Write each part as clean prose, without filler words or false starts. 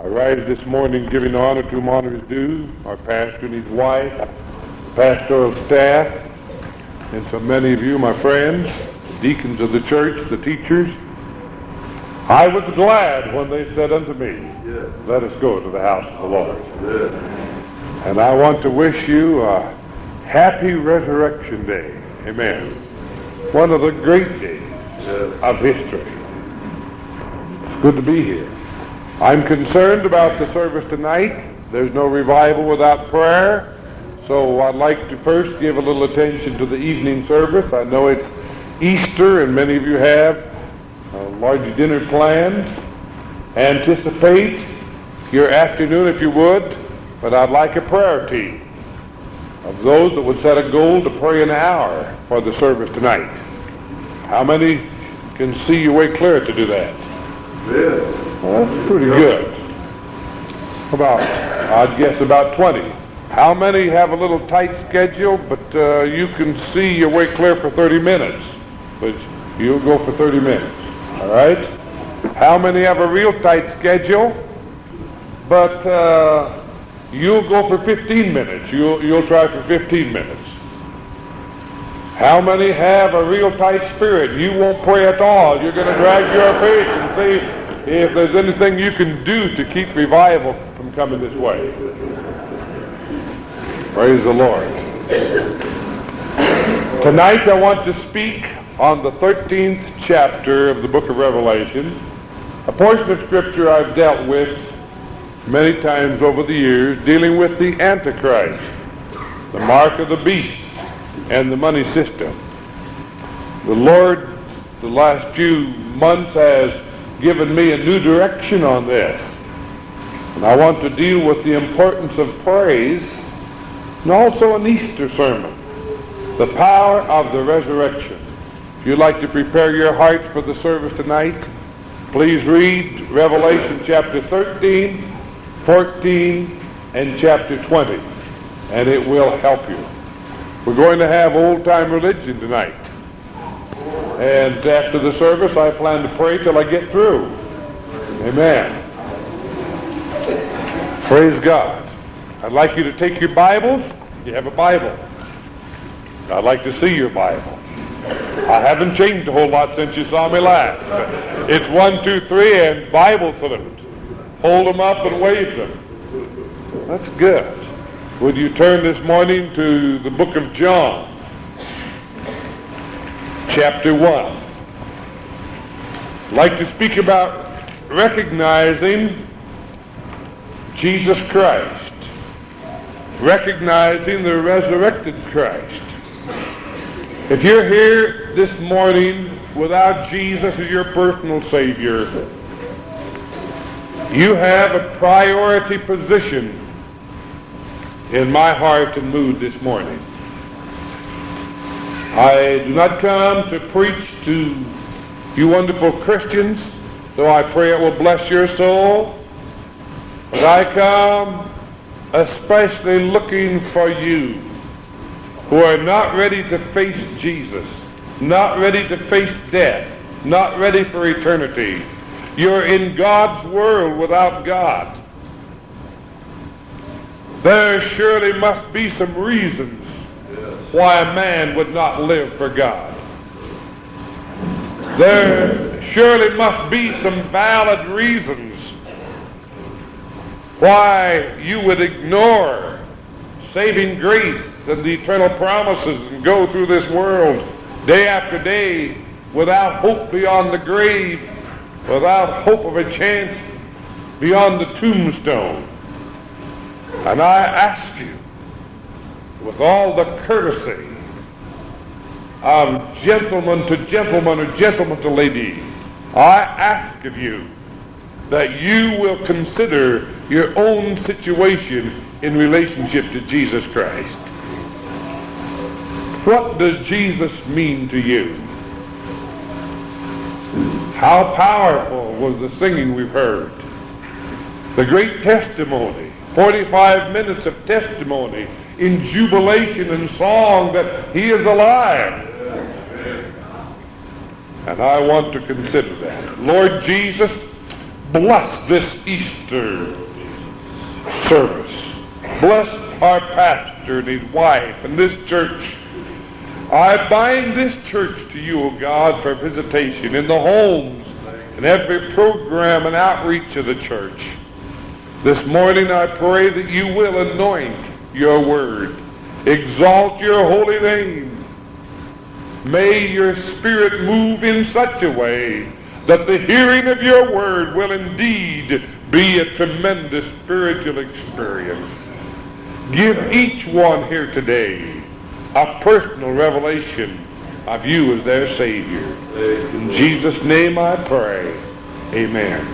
I rise this morning giving honor to whom honor is due, our pastor and his wife, pastoral staff, and so many of you, my friends, the deacons of the church, the teachers. I was glad when they said unto me, let us go to the house of the Lord. And I want to wish you a happy Resurrection Day. Amen. One of the great days of history. It's good to be here. I'm concerned about the service tonight. There's no revival without prayer. So I'd like to first give a little attention to the evening service. I know it's Easter and many of you have a large dinner planned. Anticipate your afternoon if you would, but I'd like a prayer team of those that would set a goal to pray an hour for the service tonight. How many can see your way clear to do that? Well, that's pretty good. I'd guess about 20. How many have a little tight schedule, but you can see your way clear for 30 minutes? But you'll go for 30 minutes. All right? How many have a real tight schedule, but you'll go for 15 minutes? You'll try for 15 minutes. How many have a real tight spirit? You won't pray at all. You're going to drag your feet and see if there's anything you can do to keep revival from coming this way. Praise the Lord. Tonight I want to speak on the 13th chapter of the book of Revelation, a portion of Scripture I've dealt with many times over the years, dealing with the Antichrist, the mark of the beast, and the money system. The Lord, the last few months, has given me a new direction on this. And I want to deal with the importance of praise and also an Easter sermon, the power of the resurrection. If you'd like to prepare your hearts for the service tonight, please read Revelation chapter 13, 14, and chapter 20, and it will help you. We're going to have old-time religion tonight. And after the service, I plan to pray till I get through. Amen. Praise God. I'd like you to take your Bibles. You have a Bible. I'd like to see your Bible. I haven't changed a whole lot since you saw me last. It's 1, 2, 3, and Bible salute. Hold them up and wave them. That's good. Would you turn this morning to the book of John, chapter 1. I'd like to speak about recognizing Jesus Christ, recognizing the resurrected Christ. If you're here this morning without Jesus as your personal Savior, you have a priority position in my heart and mood this morning. I do not come to preach to you wonderful Christians, though I pray it will bless your soul, but I come especially looking for you who are not ready to face Jesus, not ready to face death, not ready for eternity. You're in God's world without God. There surely must be some reasons why a man would not live for God. There surely must be some valid reasons why you would ignore saving grace and the eternal promises and go through this world day after day without hope beyond the grave, without hope of a chance beyond the tombstone. And I ask you, with all the courtesy of gentleman to gentleman or gentleman to lady, I ask of you that you will consider your own situation in relationship to Jesus Christ. What does Jesus mean to you? How powerful was the singing we've heard? The great testimony. 45 minutes of testimony in jubilation and song that he is alive. And I want to consider that. Lord Jesus, Bless this Easter service. Bless our pastor and his wife and this church. I bind this church to you, O God, for visitation in the homes and every program and outreach of the church. This morning I pray that you will anoint your word. Exalt your holy name. May your spirit move in such a way that the hearing of your word will indeed be a tremendous spiritual experience. Give each one here today a personal revelation of you as their Savior. In Jesus' name I pray. Amen.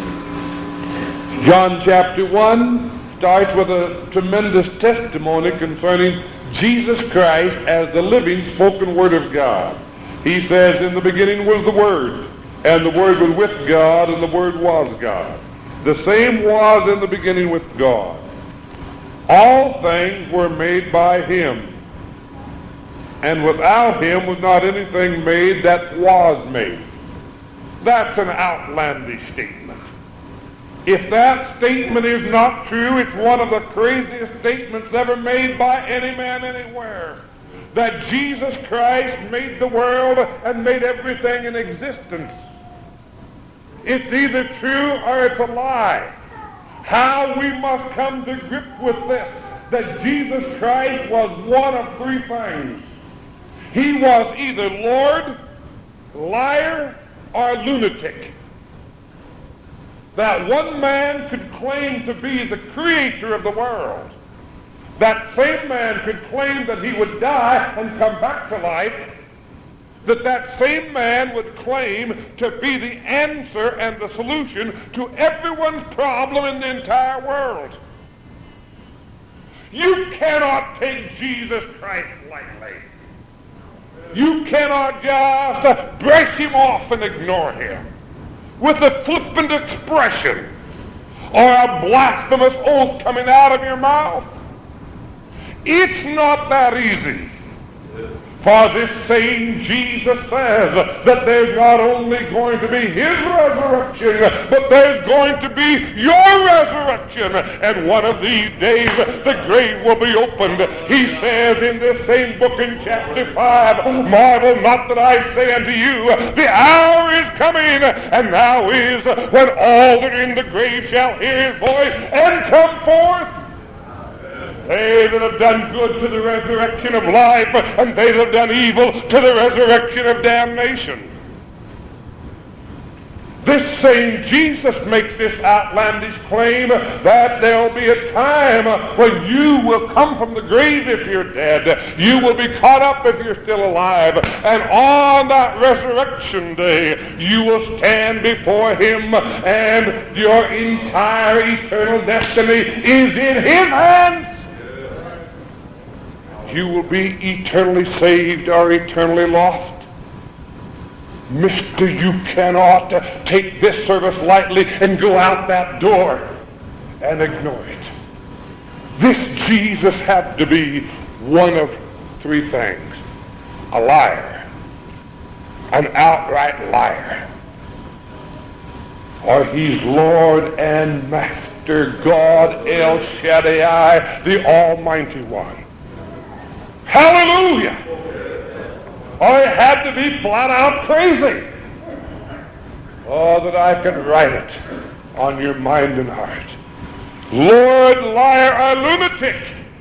John chapter 1 starts with a tremendous testimony concerning Jesus Christ as the living spoken Word of God. He says, in the beginning was the Word, and the Word was with God, and the Word was God. The same was in the beginning with God. All things were made by him, and without him was not anything made that was made. That's an outlandish statement. If that statement is not true, it's one of the craziest statements ever made by any man anywhere. That Jesus Christ made the world and made everything in existence. It's either true or it's a lie. How we must come to grip with this, that Jesus Christ was one of three things. He was either Lord, liar, or lunatic. That one man could claim to be the creator of the world. That same man could claim that he would die and come back to life. That same man would claim to be the answer and the solution to everyone's problem in the entire world. You cannot take Jesus Christ lightly. You cannot just brush him off and ignore him with a flippant expression or a blasphemous oath coming out of your mouth. It's not that easy. For this same Jesus says that there's not only going to be his resurrection, but there's going to be your resurrection. And one of these days, the grave will be opened. He says in this same book in chapter 5, marvel not that I say unto you, the hour is coming, and now is, when all that are in the grave shall hear his voice and come forth. They that have done good to the resurrection of life, and they that have done evil to the resurrection of damnation. This same Jesus makes this outlandish claim that there'll be a time when you will come from the grave if you're dead. You will be caught up if you're still alive. And on that resurrection day, you will stand before him, and your entire eternal destiny is in his hands. You will be eternally saved or eternally lost. Mister, you cannot take this service lightly and go out that door and ignore it. This Jesus had to be one of three things. A liar. An outright liar. Or he's Lord and Master, God El Shaddai, the Almighty One. Hallelujah! Or it had to be flat out crazy. Oh, that I could write it on your mind and heart. Lord, liar, or lunatic.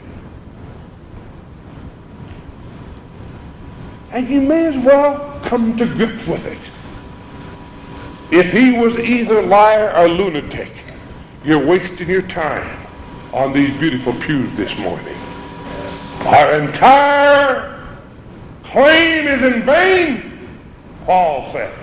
And you may as well come to grips with it. If he was either liar or lunatic, you're wasting your time on these beautiful pews this morning. Our entire claim is in vain, Paul says.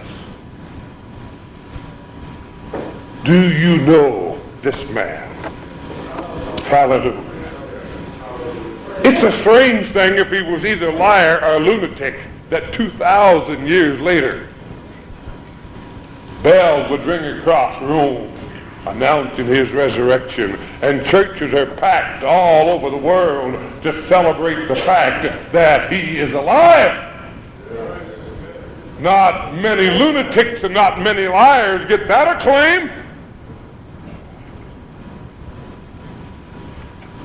Do you know this man? Hallelujah. It's a strange thing if he was either liar or lunatic that 2,000 years later, bells would ring across Rome announcing his resurrection, and churches are packed all over the world to celebrate the fact that he is alive. Not many lunatics and not many liars get that acclaim.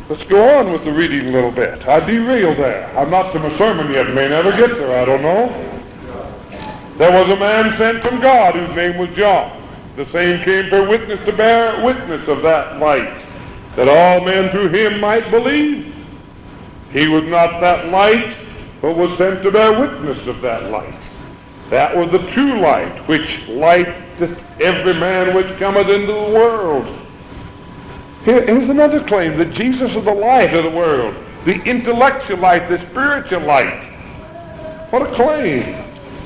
Let's go on with the reading a little bit. I derailed there. I'm not to my sermon yet. May never get there. I don't know. There was a man sent from God whose name was John. The same came for witness to bear witness of that light, that all men through him might believe. He was not that light, but was sent to bear witness of that light. That was the true light, which lighteth every man which cometh into the world. Here's another claim, that Jesus is the light of the world, the intellectual light, the spiritual light. What a claim.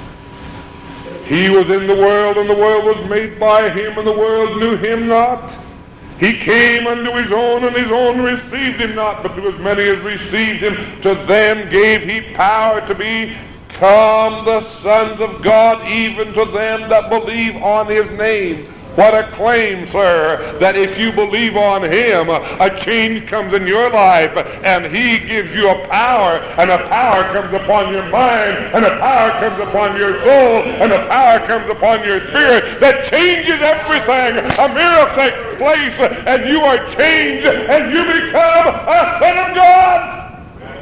He was in the world, and the world was made by him, and the world knew him not. He came unto his own, and his own received him not. But to as many as received him, to them gave he power to become the sons of God, even to them that believe on his name. What a claim, sir, that if you believe on him, a change comes in your life, and he gives you a power, and a power comes upon your mind, and a power comes upon your soul, and a power comes upon your spirit that changes everything. A miracle takes place, and you are changed, and you become a son of God.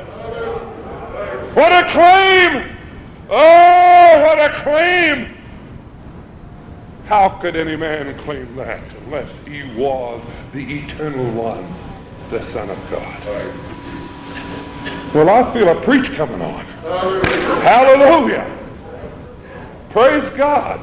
What a claim! Oh, what a claim! How could any man claim that unless he was the eternal one, the Son of God? Well, I feel a preach coming on. Hallelujah. Praise God.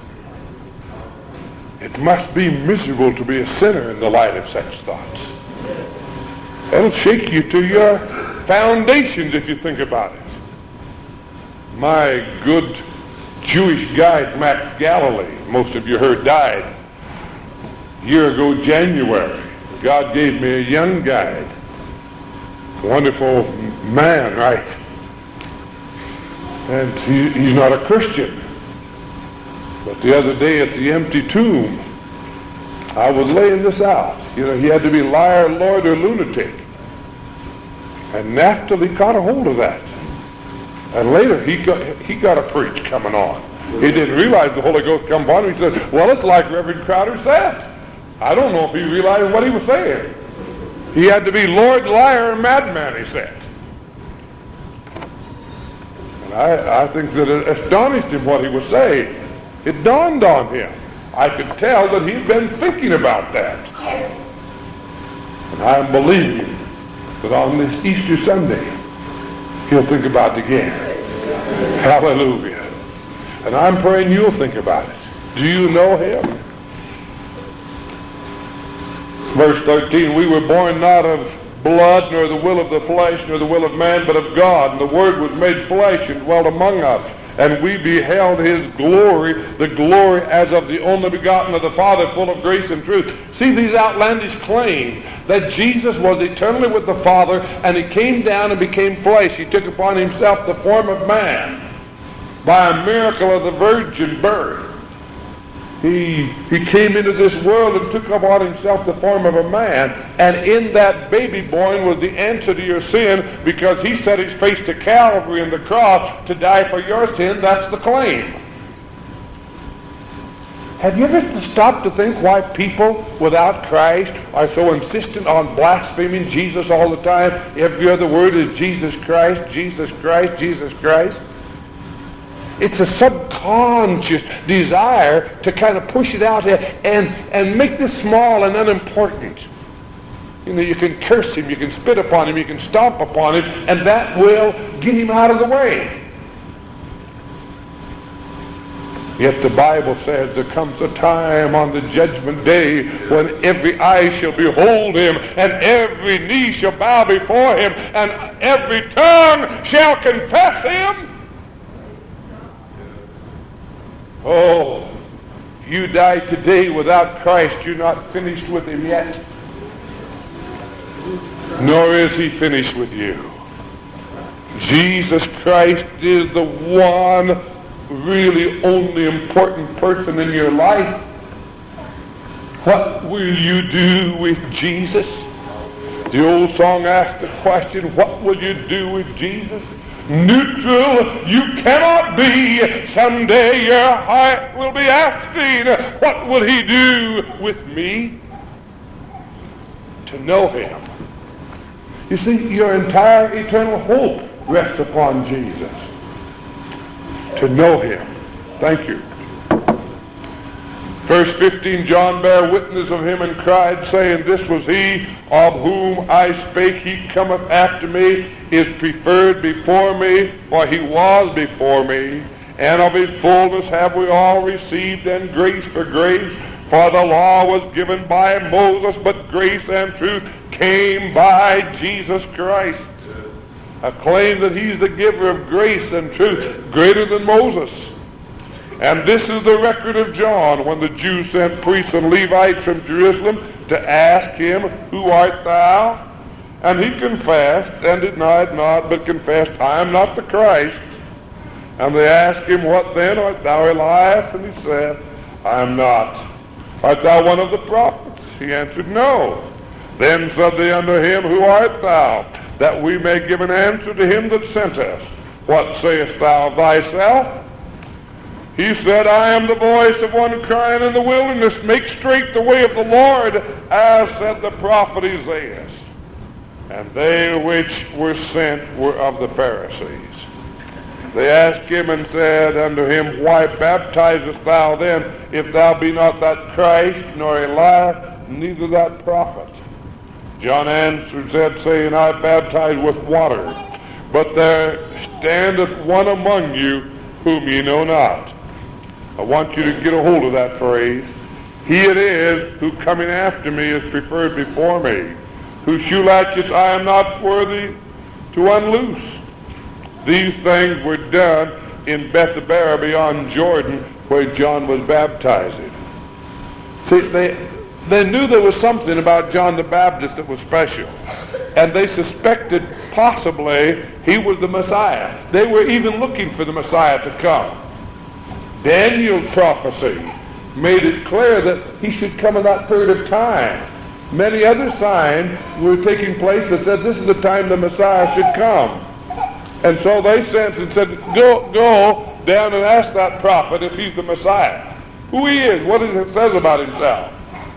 It must be miserable to be a sinner in the light of such thoughts. It'll shake you to your foundations if you think about it. My good Jewish guide, Matt Galilee, most of you heard, died a year ago, January. God gave me a young guide. Wonderful man, right? And he's not a Christian. But the other day at the empty tomb, I was laying this out. You know, he had to be liar, lord, or lunatic. And Naphtali caught a hold of that. And later he got a preach coming on. He didn't realize the Holy Ghost come upon him. He said, well, it's like Reverend Crowder said. I don't know if he realized what he was saying. He had to be Lord, liar, and madman, he said. And I think that it astonished him what he was saying. It dawned on him. I could tell that he'd been thinking about that. And I'm believing that on this Easter Sunday, he'll think about it again. Hallelujah. And I'm praying you'll think about it. Do you know him? Verse 13, we were born not of blood, nor the will of the flesh, nor the will of man, but of God. And the Word was made flesh and dwelt among us. And we beheld his glory, the glory as of the only begotten of the Father, full of grace and truth. See these outlandish claims that Jesus was eternally with the Father, and he came down and became flesh. He took upon himself the form of man by a miracle of the virgin birth. He came into this world and took upon himself the form of a man, and in that baby born was the answer to your sin, because he set his face to Calvary and the cross to die for your sin. That's the claim. Have you ever stopped to think why people without Christ are so insistent on blaspheming Jesus all the time? Every other word is Jesus Christ, Jesus Christ, Jesus Christ. It's a subconscious desire to kind of push it out and make this small and unimportant. You know, you can curse him, you can spit upon him, you can stomp upon him, and that will get him out of the way. Yet the Bible says there comes a time on the judgment day when every eye shall behold him, and every knee shall bow before him, and every tongue shall confess him. Oh, if you die today without Christ, you're not finished with him yet. Nor is he finished with you. Jesus Christ is the one really only important person in your life. What will you do with Jesus? The old song asked the question, what will you do with Jesus? Neutral you cannot be. Someday your heart will be asking, what will he do with me? To know him You see, your entire eternal hope rests upon Jesus. To know him. Thank you. Verse 15, John bare witness of him and cried, saying, This was he of whom I spake. He cometh after me, is preferred before me, for he was before me. And of his fullness have we all received, and grace for grace. For the law was given by Moses, but grace and truth came by Jesus Christ. A claim that he's the giver of grace and truth, greater than Moses. And this is the record of John, when the Jews sent priests and Levites from Jerusalem to ask him, Who art thou? And he confessed, and denied not, but confessed, I am not the Christ. And they asked him, What then? Art thou Elias? And he said, I am not. Art thou one of the prophets? He answered, No. Then said they unto him, Who art thou? That we may give an answer to him that sent us. What sayest thou of thyself? He said, I am the voice of one crying in the wilderness, Make straight the way of the Lord, as said the prophet Isaiah. And they which were sent were of the Pharisees. They asked him and said unto him, Why baptizest thou then, if thou be not that Christ, nor Elias, neither that prophet? John answered, said, saying, I baptize with water, but there standeth one among you whom ye know not. I want you to get a hold of that phrase. He it is who coming after me is preferred before me, whose shoe latches I am not worthy to unloose. These things were done in Bethabara beyond Jordan, where John was baptizing. See, they knew there was something about John the Baptist that was special, and they suspected possibly he was the Messiah. They were even looking for the Messiah to come. Daniel's prophecy made it clear that he should come in that period of time. Many other signs were taking place that said this is the time the Messiah should come. And so they sent and said, go down and ask that prophet if he's the Messiah. Who he is, what does it says about himself.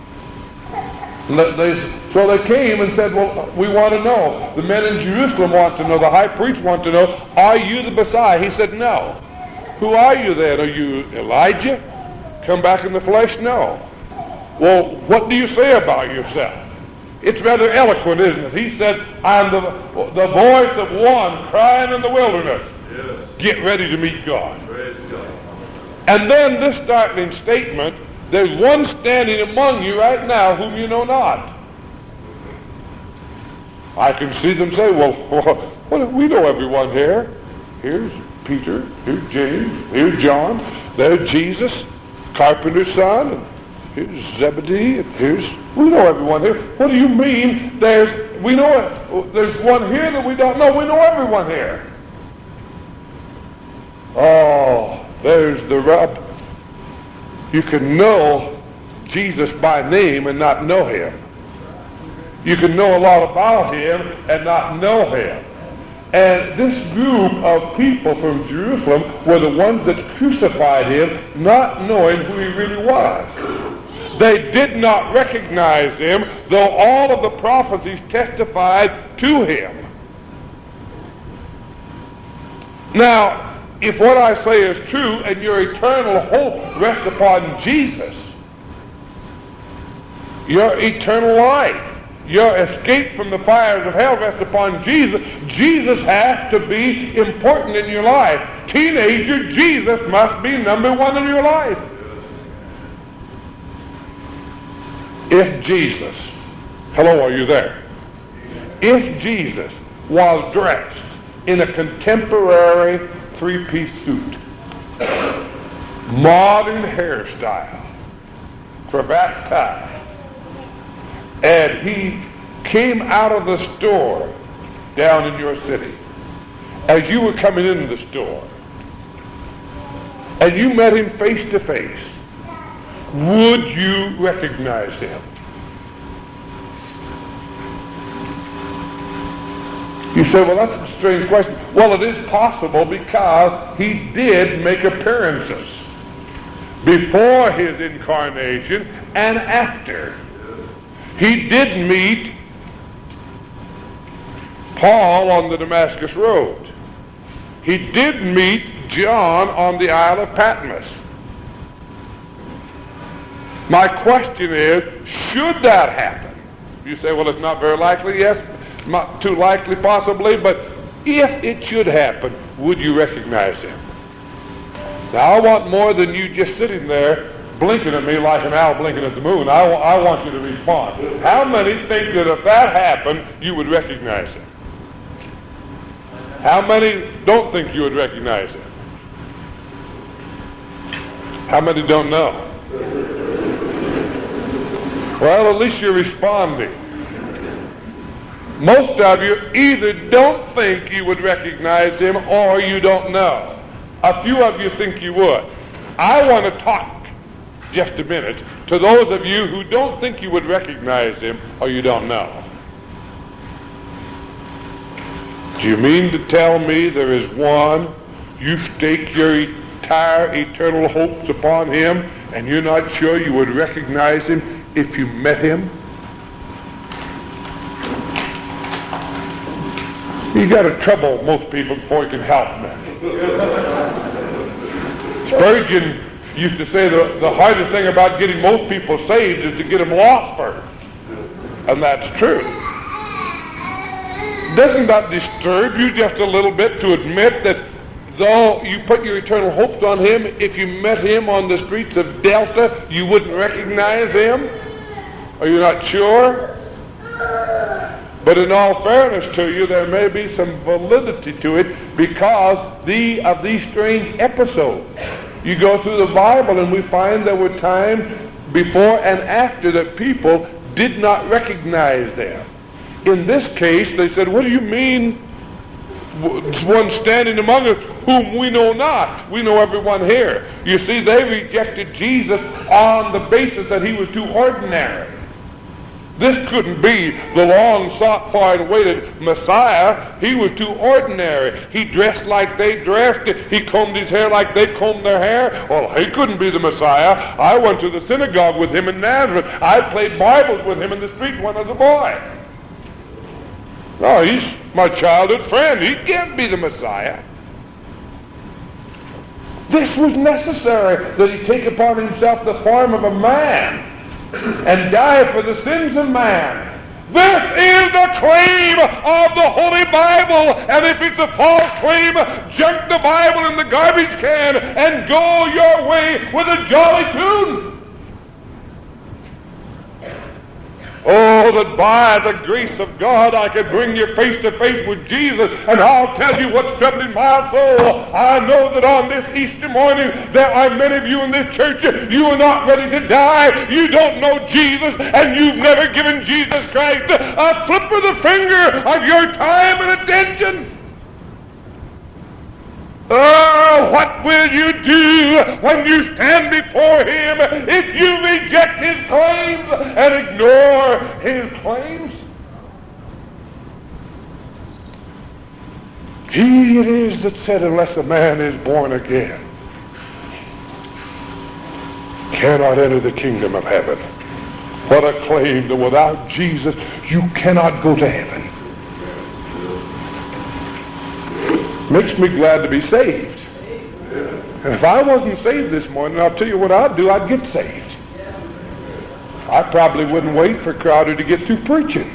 So they came and said, well, we want to know. The men in Jerusalem want to know. The high priest want to know, are you the Messiah? He said, no. Who are you then? Are you Elijah? Come back in the flesh? No. Well, what do you say about yourself? It's rather eloquent, isn't it? He said, I'm the voice of one crying in the wilderness. Yes. Get ready to meet God. Praise God. And then this startling statement, there's one standing among you right now whom you know not. I can see them say, well, we know everyone here. Here's Peter, here's James, here's John, there's Jesus, carpenter's son, and here's Zebedee, and we know everyone here. What do you mean there's one here that we don't know? We know everyone here. Oh, there's the rub. You can know Jesus by name and not know him. You can know a lot about him and not know him. And this group of people from Jerusalem were the ones that crucified him, not knowing who he really was. They did not recognize him, though all of the prophecies testified to him. Now, if what I say is true and your eternal hope rests upon Jesus, your eternal life, your escape from the fires of hell rests upon Jesus. Jesus has to be important in your life. Teenager, Jesus must be number one in your life. If Jesus, hello, are you there? If Jesus was dressed in a contemporary three-piece suit, modern hairstyle, cravat tie, and he came out of the store down in your city, as you were coming into the store, and you met him face to face, would you recognize him? You say, well, that's a strange question. Well, it is possible because he did make appearances before his incarnation and after. He did meet Paul on the Damascus Road. He did meet John on the Isle of Patmos. My question is, should that happen? You say, well, it's not very likely. Yes, not too likely possibly, but if it should happen, would you recognize him? Now, I want more than you just sitting there blinking at me like an owl blinking at the moon. I want you to respond. How many think that if that happened, you would recognize him? How many don't think you would recognize him? How many don't know? Well, at least you're responding. Most of you either don't think you would recognize him or you don't know. A few of you think you would. I want to talk just a minute to those of you who don't think you would recognize him or you don't know. Do you mean to tell me there is one you stake your entire eternal hopes upon him and you're not sure you would recognize him if you met him? You got to trouble most people before you can help them. Spurgeon used to say the hardest thing about getting most people saved is to get them lost first. And that's true. Doesn't that disturb you just a little bit to admit that though you put your eternal hopes on him, if you met him on the streets of Delta, you wouldn't recognize him? Are you not sure? But in all fairness to you, there may be some validity to it because of these strange episodes. You go through the Bible and we find there were times before and after that people did not recognize them. In this case, they said, what do you mean one standing among us whom we know not? We know everyone here. You see, they rejected Jesus on the basis that he was too ordinary. This couldn't be the long sought for and waited Messiah. He was too ordinary. He dressed like they dressed. He combed his hair like they combed their hair. Well, he couldn't be the Messiah. I went to the synagogue with him in Nazareth. I played Bibles with him in the street when I was a boy. No, he's my childhood friend. He can't be the Messiah. This was necessary that he take upon himself the form of a man and die for the sins of man. This is the claim of the Holy Bible, and if it's a false claim, junk the Bible in the garbage can and go your way with a jolly tune. Oh, that by the grace of God I could bring you face to face with Jesus, and I'll tell you what's troubling my soul. I know that on this Easter morning there are many of you in this church, you are not ready to die. You don't know Jesus, and you've never given Jesus Christ a flip of the finger of your time and attention. Oh, what will you do when you stand before him if you reject his claims and ignore his claims? He it is that said, unless a man is born again, cannot enter the kingdom of heaven. What a claim that without Jesus you cannot go to heaven. Makes me glad to be saved. And if I wasn't saved this morning, I'll tell you what I'd do. I'd get saved. I probably wouldn't wait for Crowder to get through preaching.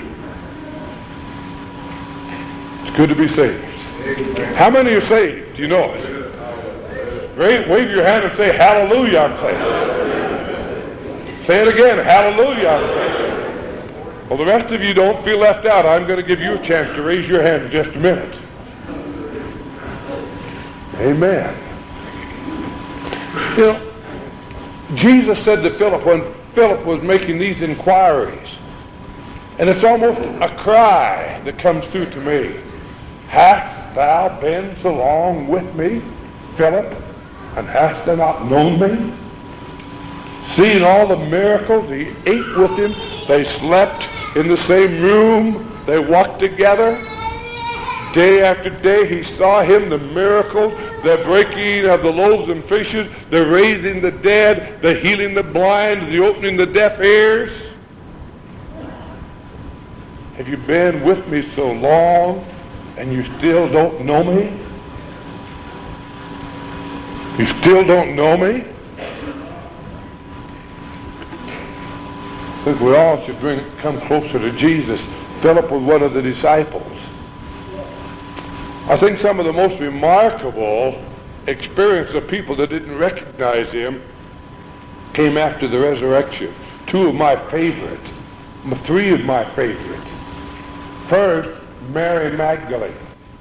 It's good to be saved. How many are saved? Do you know it? Great. Wave your hand and say, hallelujah, I'm saved. Say it again, hallelujah, I'm saved. Well, the rest of you don't feel left out. I'm going to give you a chance to raise your hand in just a minute. Amen. You know, Jesus said to Philip when Philip was making these inquiries, and it's almost a cry that comes through to me. Hast thou been so long with me, Philip, and hast thou not known me? Seeing all the miracles, he ate with him, they slept in the same room, they walked together. Day after day he saw him, the miracles, the breaking of the loaves and fishes, the raising the dead, the healing the blind, the opening the deaf ears. Have you been with me so long and you still don't know me? You still don't know me? I think we all should come closer to Jesus. Philip was one of the disciples. I think some of the most remarkable experience of people that didn't recognize him came after the resurrection. Two of my favorite, three of my favorite. First, Mary Magdalene.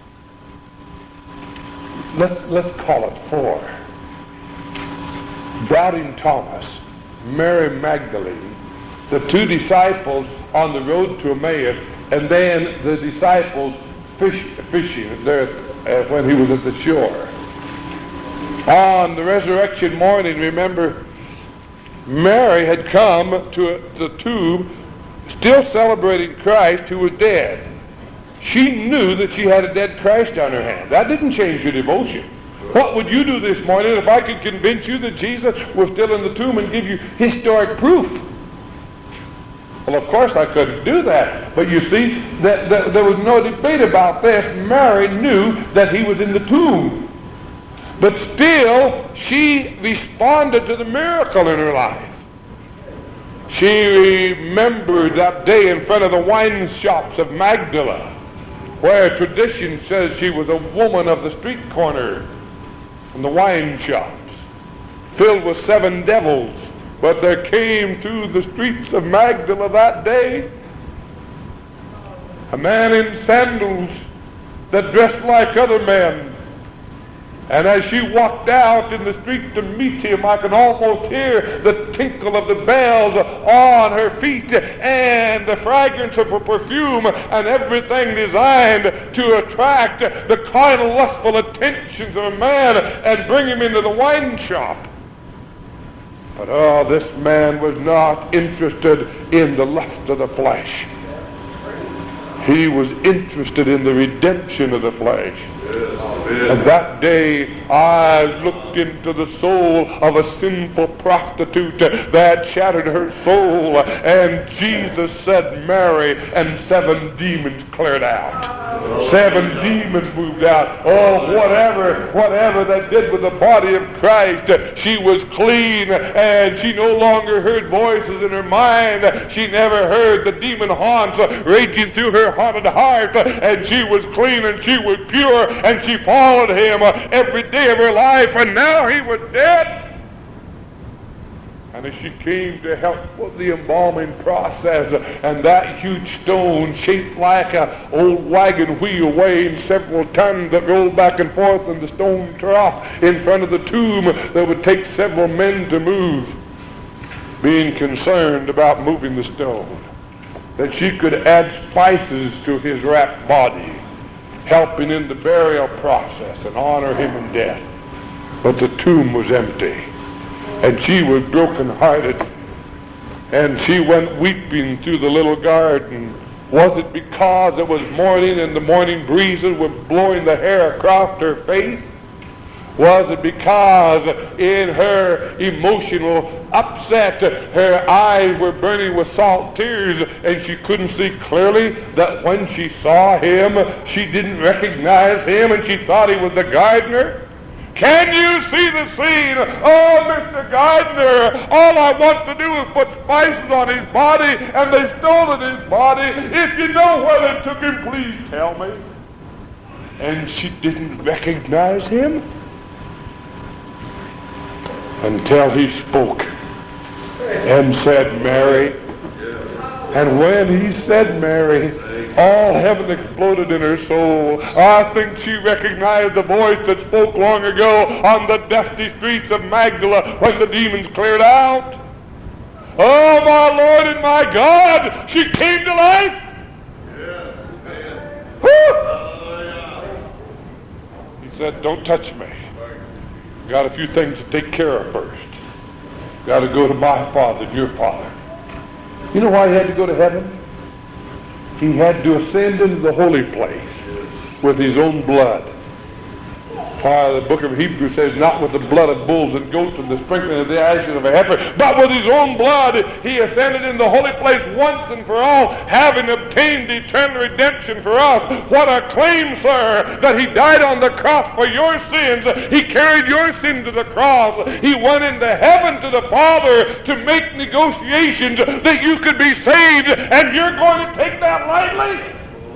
Let's call it four. Doubting Thomas, Mary Magdalene, the two disciples on the road to Emmaus, and then the disciples fishing there when he was at the shore. On the resurrection morning, remember, Mary had come to the tomb still celebrating Christ who was dead. She knew that she had a dead Christ on her hand. That didn't change her devotion. What would you do this morning if I could convince you that Jesus was still in the tomb and give you historic proof? Well, of course I couldn't do that. But you see, that there was no debate about this. Mary knew that he was in the tomb. But still, she responded to the miracle in her life. She remembered that day in front of the wine shops of Magdala, where tradition says she was a woman of the street corner and the wine shops, filled with 7 devils. But there came through the streets of Magdala that day a man in sandals that dressed like other men. And as she walked out in the street to meet him, I can almost hear the tinkle of the bells on her feet and the fragrance of her perfume and everything designed to attract the carnal, lustful attentions of a man and bring him into the wine shop. But this man was not interested in the lust of the flesh. He was interested in the redemption of the flesh. And that day I looked into the soul of a sinful prostitute that shattered her soul, and Jesus said, Mary, and 7 demons cleared out. 7 demons moved out. Oh, whatever that did with the body of Christ, she was clean, and she no longer heard voices in her mind. She never heard the demon haunts raging through her haunted heart, and she was clean and she was pure, and she followed him every day of her life, and now he was dead. And as she came to help with the embalming process, and that huge stone shaped like an old wagon wheel weighing several tons that rolled back and forth in the stone trough in front of the tomb that would take several men to move, being concerned about moving the stone, that she could add spices to his wrapped body, helping in the burial process and honor him in death. But the tomb was empty, and she was broken-hearted, and she went weeping through the little garden. Was it because it was morning and the morning breezes were blowing the hair across her face? Was it because in her emotional upset, her eyes were burning with salt tears, and she couldn't see clearly that when she saw him, she didn't recognize him, and she thought he was the gardener? Can you see the scene? Oh, Mr. Gardener, all I want to do is put spices on his body, and they stole his body. If you know where they took him, please tell me. And she didn't recognize him until he spoke and said, Mary. And when he said Mary, all heaven exploded in her soul. I think she recognized the voice that spoke long ago on the dusty streets of Magdala when the demons cleared out. Oh, my Lord and my God, she came to life. He said, don't touch me. Got a few things to take care of first. Got to go to my Father and your Father. You know why he had to go to heaven? He had to ascend into the holy place with his own blood. The book of Hebrews says, not with the blood of bulls and goats and the sprinkling of the ashes of a heifer, but with his own blood he ascended in the holy place once and for all, having obtained eternal redemption for us. What a claim, sir, that he died on the cross for your sins. He carried your sin to the cross. He went into heaven to the Father to make negotiations that you could be saved, and you're going to take that lightly?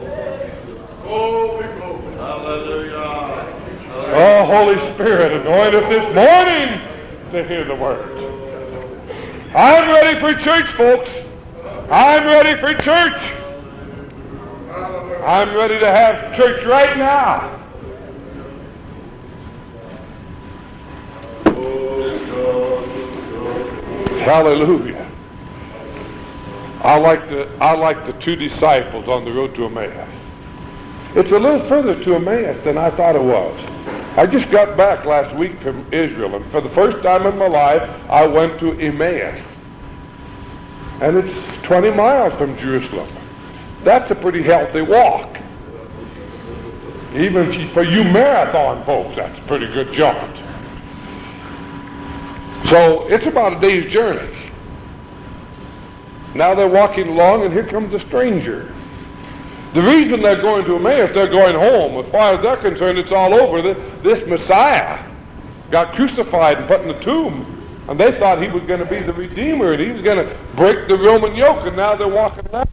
Hallelujah. Oh, Holy Spirit, anoint us this morning to hear the word. I'm ready for church, folks. I'm ready for church. I'm ready to have church right now. Hallelujah. I like the two disciples on the road to Emmaus. It's a little further to Emmaus than I thought it was. I just got back last week from Israel, and for the first time in my life, I went to Emmaus. And it's 20 miles from Jerusalem. That's a pretty healthy walk. Even for you marathon folks, that's a pretty good jaunt. So it's about a day's journey. Now they're walking along, and here comes a stranger. The reason they're going to Emmaus, they're going home. As far as they're concerned, it's all over. This Messiah got crucified and put in the tomb. And they thought he was going to be the Redeemer, and he was going to break the Roman yoke, and now they're walking down.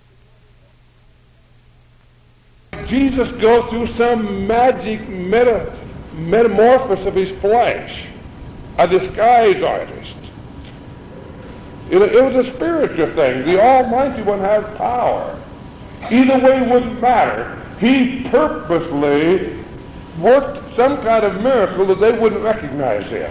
Jesus goes through some magic metamorphosis of his flesh, a disguise artist. It was a spiritual thing. The Almighty One has power. Either way wouldn't matter. He purposely worked some kind of miracle that they wouldn't recognize him.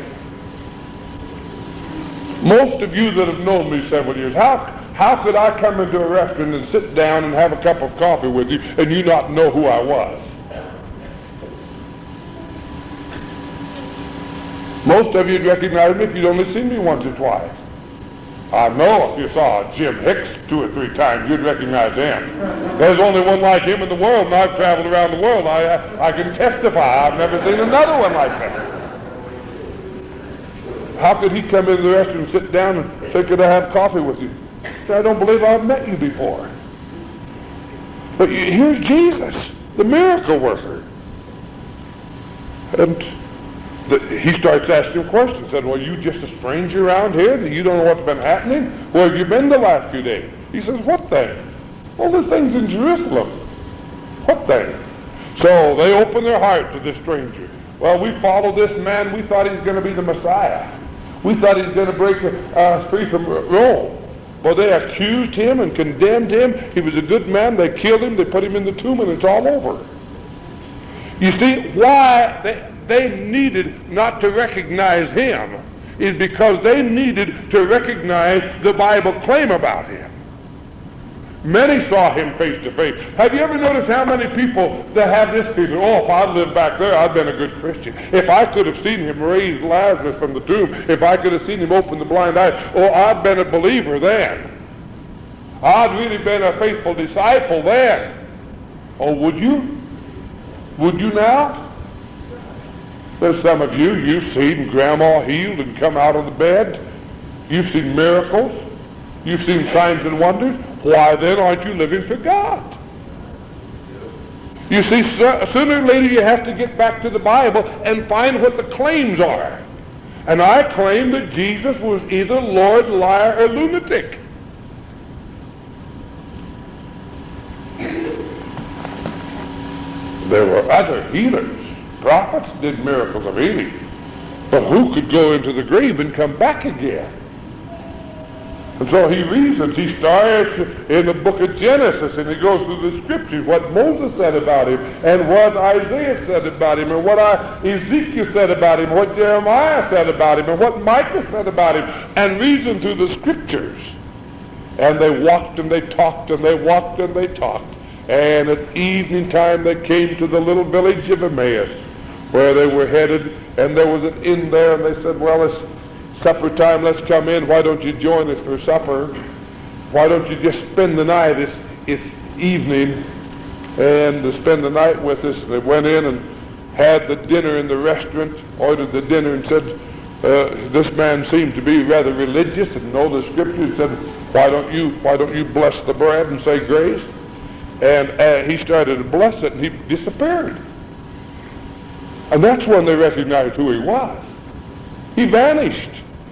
Most of you that have known me several years, how could I come into a restaurant and sit down and have a cup of coffee with you and you not know who I was? Most of you'd recognize me if you'd only seen me once or twice. I know if you saw Jim Hicks 2 or 3 times, you'd recognize him. There's only one like him in the world, and I've traveled around the world. I can testify I've never seen another one like that. How could he come into the restaurant and sit down and say, could I have coffee with you? I don't believe I've met you before. But here's Jesus, the miracle worker. And he starts asking questions. Said, well, you just a stranger around here that you don't know what's been happening? Where have you been the last few days? He says, what thing? All the things in Jerusalem. What thing? So they open their heart to this stranger. Well, we followed this man. We thought he was going to be the Messiah. We thought he was going to break us free from Rome. Well, they accused him and condemned him. He was a good man. They killed him. They put him in the tomb, and it's all over. You see, why they needed not to recognize him is because they needed to recognize the Bible claim about him. Many saw him face to face. Have you ever noticed how many people that have this feeling, oh, if I'd lived back there, I'd been a good Christian. If I could have seen him raise Lazarus from the tomb, if I could have seen him open the blind eye, oh, I'd been a believer then. I'd really been a faithful disciple then. Oh, would you? Would you now? There's some of you, you've seen Grandma healed and come out of the bed. You've seen miracles. You've seen signs and wonders. Why then aren't you living for God? You see, sooner or later you have to get back to the Bible and find what the claims are. And I claim that Jesus was either Lord, liar, or lunatic. There were other healers. Prophets did miracles of healing. But who could go into the grave and come back again? And so he reasons. He starts in the book of Genesis, and he goes through the scriptures, what Moses said about him, and what Isaiah said about him, and what Ezekiel said about him, what Jeremiah said about him, and what Micah said about him, and reasoned through the scriptures. And they walked and they talked, and they walked and they talked. And at evening time they came to the little village of Emmaus, where they were headed, and there was an inn there, and they said, well, it's supper time, let's come in. Why don't you join us for supper? Why don't you just spend the night? It's evening, and to spend the night with us. They went in and had the dinner in the restaurant, ordered the dinner, and said, this man seemed to be rather religious and know the scriptures, said, why don't you bless the bread and say grace? And he started to bless it, and he disappeared. And that's when they recognized who he was. He vanished.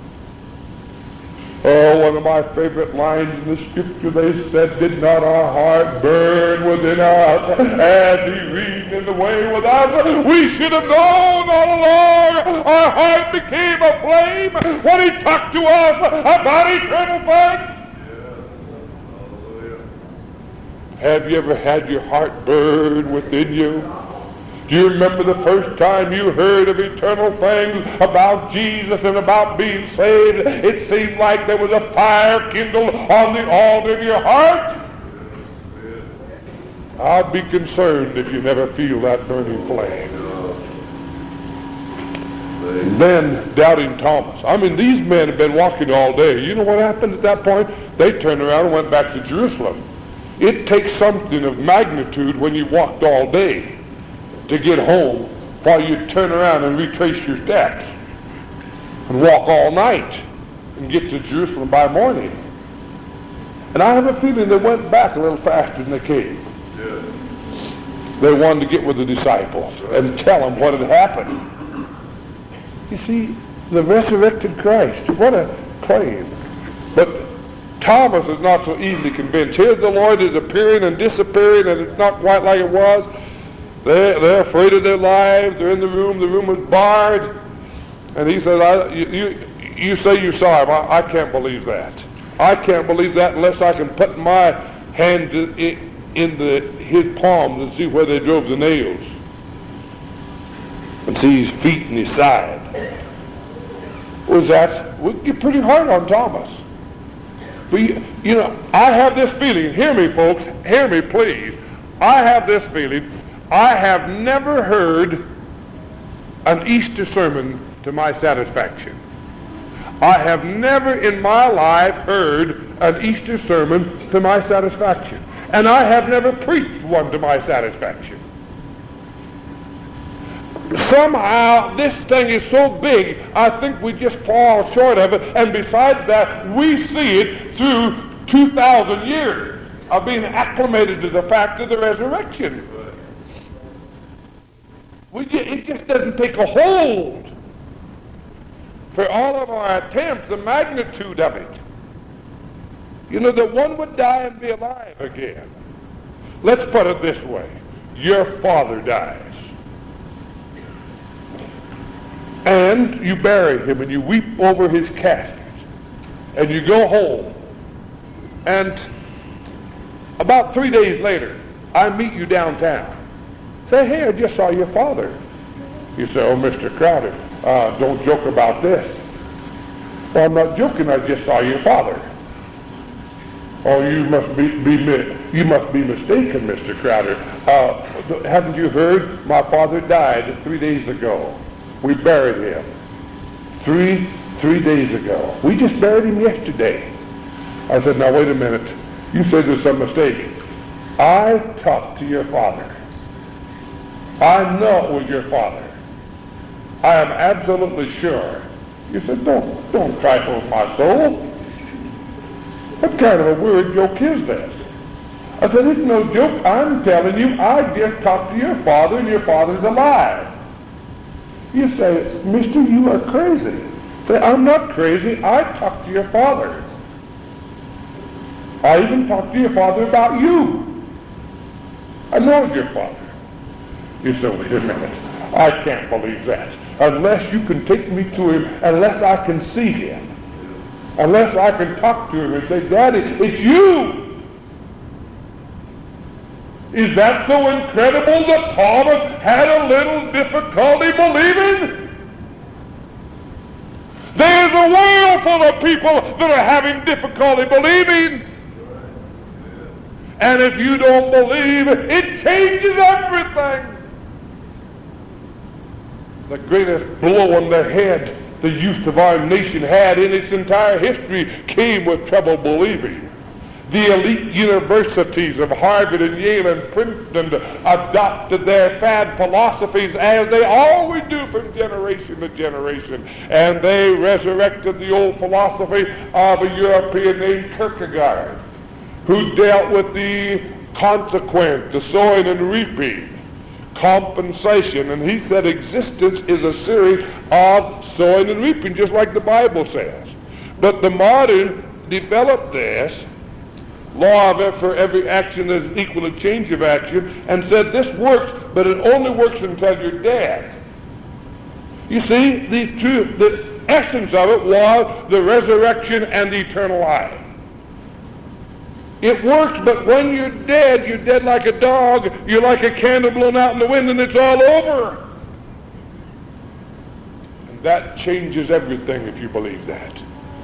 Oh, one of my favorite lines in the scripture, they said, did not our heart burn within us as he reasoned in the way with us? We should have known all along. Our heart became aflame when he talked to us about eternal things. Have you ever had your heart burn within you? Do you remember the first time you heard of eternal things, about Jesus and about being saved? It seemed like there was a fire kindled on the altar of your heart. I'd be concerned if you never feel that burning flame. Then doubting Thomas. I mean, these men have been walking all day. You know what happened at that point? They turned around and went back to Jerusalem. It takes something of magnitude when you walked all day to get home while you turn around and retrace your steps and walk all night and get to Jerusalem by morning. And I have a feeling they went back a little faster than they came. They wanted to get with the disciples and tell them what had happened. You see, the resurrected Christ, what a claim. But Thomas is not so easily convinced. Here the Lord is appearing and disappearing, and it's not quite like it was. They're afraid of their lives. They're in the room was barred. And he says, you say you saw him. I can't believe that. I can't believe that unless I can put my hand in his palms and see where they drove the nails. And see his feet and his side. Would get pretty hard on Thomas. But you know, I have this feeling. Hear me, folks. Hear me, please. I have this feeling. I have never heard an Easter sermon to my satisfaction. I have never in my life heard an Easter sermon to my satisfaction. And I have never preached one to my satisfaction. Somehow this thing is so big, I think we just fall short of it. And besides that, we see it through 2,000 years of being acclimated to the fact of the resurrection. It just doesn't take a hold. For all of our attempts, the magnitude of it. You know, that one would die and be alive again. Let's put it this way. Your father dies. And you bury him and you weep over his casket. And you go home. And about 3 days later, I meet you downtown. Say, hey, I just saw your father. You say, oh, Mr. Crowder, don't joke about this. Well, I'm not joking. I just saw your father. Oh, you must be mistaken, Mr. Crowder. Haven't you heard? My father died 3 days ago. We buried him. Three days ago. We just buried him yesterday. I said, now wait a minute. You said there's some mistake. I talked to your father. I know it was your father. I am absolutely sure. You said, don't trifle with my soul. What kind of a weird joke is that? I said, it's no joke. I'm telling you, I just talked to your father, and your father's alive. You say, mister, you are crazy. Say, I'm not crazy. I talked to your father. I even talked to your father about you. I know your father. You say, wait a minute. I can't believe that. Unless you can take me to him, unless I can see him, unless I can talk to him and say, Daddy, it's you. Is that so incredible that Thomas had a little difficulty believing? There's a world full of people that are having difficulty believing. And if you don't believe, it changes everything. The greatest blow on the head the youth of our nation had in its entire history came with trouble believing. The elite universities of Harvard and Yale and Princeton adopted their fad philosophies, as they always do from generation to generation. And they resurrected the old philosophy of a European named Kierkegaard, who dealt with the consequence, the sowing and reaping, compensation. And he said existence is a series of sowing and reaping, just like the Bible says. But the modern developed this law of it for every action is equal to change of action, and said this works, but it only works until you're dead. You see, the essence of it was the resurrection and the eternal life. It works, but when you're dead like a dog, you're like a candle blown out in the wind, and it's all over. And that changes everything if you believe that.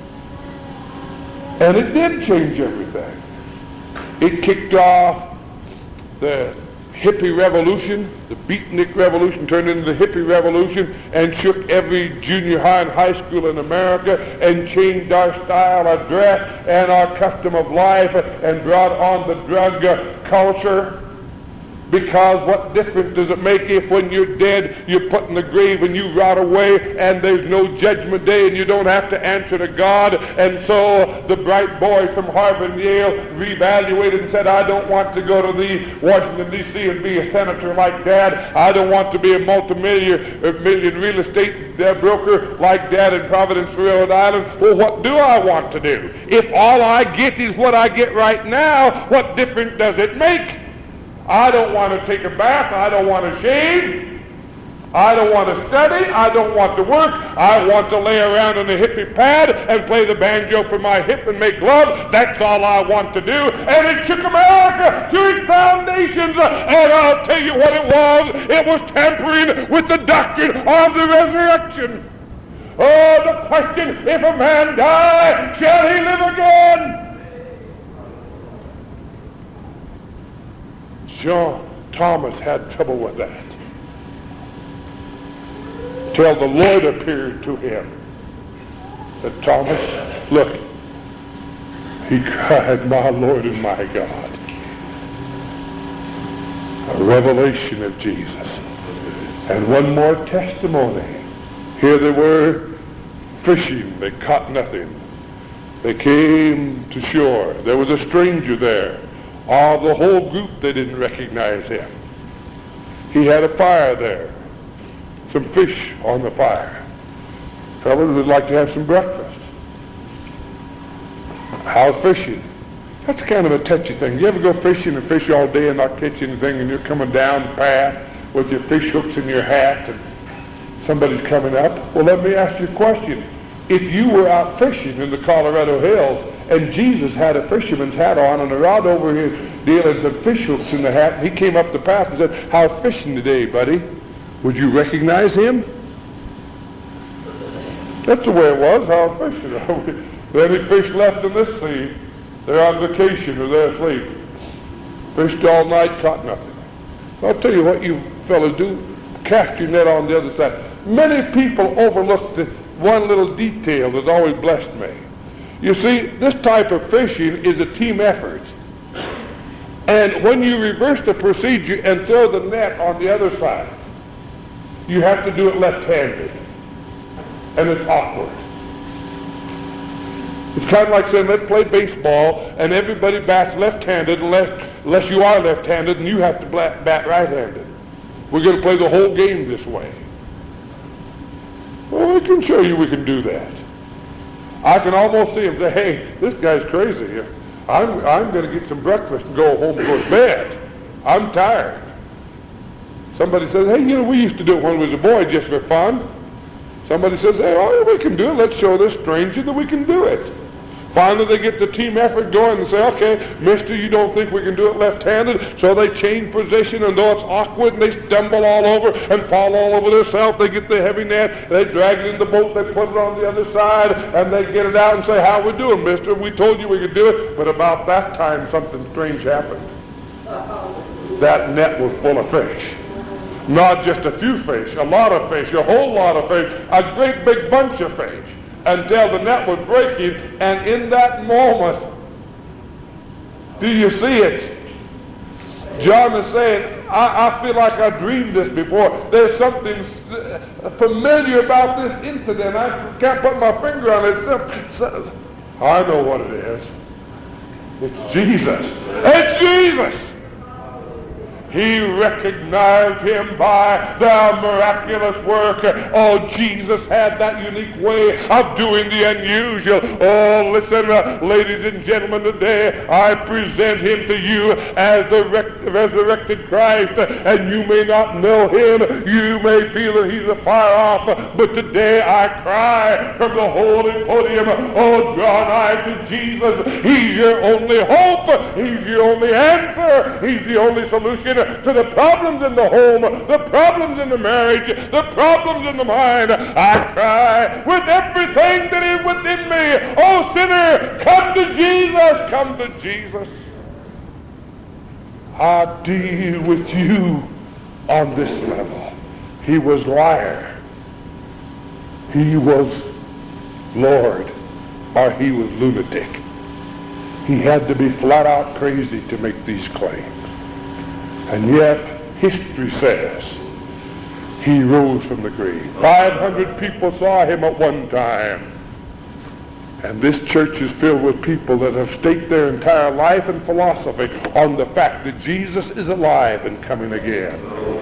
And it did change everything. It kicked off the hippie revolution. The beatnik revolution turned into the hippie revolution and shook every junior high and high school in America and changed our style of dress and our custom of life and brought on the drug culture. Because what difference does it make if when you're dead you're put in the grave and you rot away and there's no judgment day and you don't have to answer to God? And so the bright boy from Harvard and Yale reevaluated and said, I don't want to go to the Washington, D.C. and be a senator like Dad. I don't want to be a multi-million real estate broker like Dad in Providence, Rhode Island. Well, what do I want to do? If all I get is what I get right now, what difference does it make? I don't want to take a bath. I don't want to shave. I don't want to study. I don't want to work. I want to lay around in a hippie pad and play the banjo for my hip and make love. That's all I want to do. And it shook America to its foundations. And I'll tell you what it was. It was tampering with the doctrine of the resurrection. Oh, the question, if a man die, shall he live again? John Thomas had trouble with that, till the Lord appeared to him. But Thomas, look, he cried, my Lord and my God. A revelation of Jesus. And one more testimony. Here they were fishing. They caught nothing. They came to shore. There was a stranger there. Of the whole group, they didn't recognize him. He had a fire there, some fish on the fire. Fellas would like to have some breakfast. How's fishing? That's kind of a touchy thing. You ever go fishing and fish all day and not catch anything, and you're coming down the path with your fish hooks in your hat and somebody's coming up? Well, let me ask you a question. If you were out fishing in the Colorado Hills and Jesus had a fisherman's hat on and a rod over his deal and some fish hooks in the hat, and he came up the path and said, how's fishing today, buddy? Would you recognize him? That's the way it was, how's fishing? Any fish left in this sea, they're on vacation or they're asleep. Fished all night, caught nothing. I'll tell you what you fellas do. Cast your net on the other side. Many people overlook the one little detail that's always blessed me. You see, this type of fishing is a team effort. And when you reverse the procedure and throw the net on the other side, you have to do it left-handed. And it's awkward. It's kind of like saying, let's play baseball, and everybody bats left-handed unless you are left-handed and you have to bat right-handed. We're going to play the whole game this way. Well, I can show you we can do that. I can almost see him say, hey, this guy's crazy. I'm going to get some breakfast and go home and go to bed. I'm tired. Somebody says, hey, we used to do it when we was a boy just for fun. Somebody says, hey, oh, we can do it. Let's show this stranger that we can do it. Finally, they get the team effort going and say, okay, mister, you don't think we can do it left-handed? So they change position, and though it's awkward, and they stumble all over and fall all over themselves, they get the heavy net, they drag it in the boat, they put it on the other side, and they get it out and say, how we doing, mister? We told you we could do it. But about that time, something strange happened. That net was full of fish. Not just a few fish, a lot of fish, a whole lot of fish, a great big bunch of fish, until the net was breaking. And in that moment, Do you see it? John is saying, I feel like I dreamed this before. There's something familiar about this incident. I can't put my finger on it. I know what it is. It's Jesus. It's Jesus. He recognized him by the miraculous work. Oh, Jesus had that unique way of doing the unusual. Oh, listen, ladies and gentlemen, today I present him to you as the resurrected Christ, and you may not know him. You may feel that he's afar off, but today I cry from the holy podium, oh, draw nigh to Jesus. He's your only hope. He's your only answer. He's the only solution to the problems in the home, the problems in the marriage, the problems in the mind. I cry with everything that is within me, oh sinner, come to Jesus, come to Jesus. I deal with you on this level. He was liar. He was Lord, or he was lunatic. He had to be flat out crazy to make these claims. And yet, history says he rose from the grave. 500 people saw him at one time. And this church is filled with people that have staked their entire life and philosophy on the fact that Jesus is alive and coming again.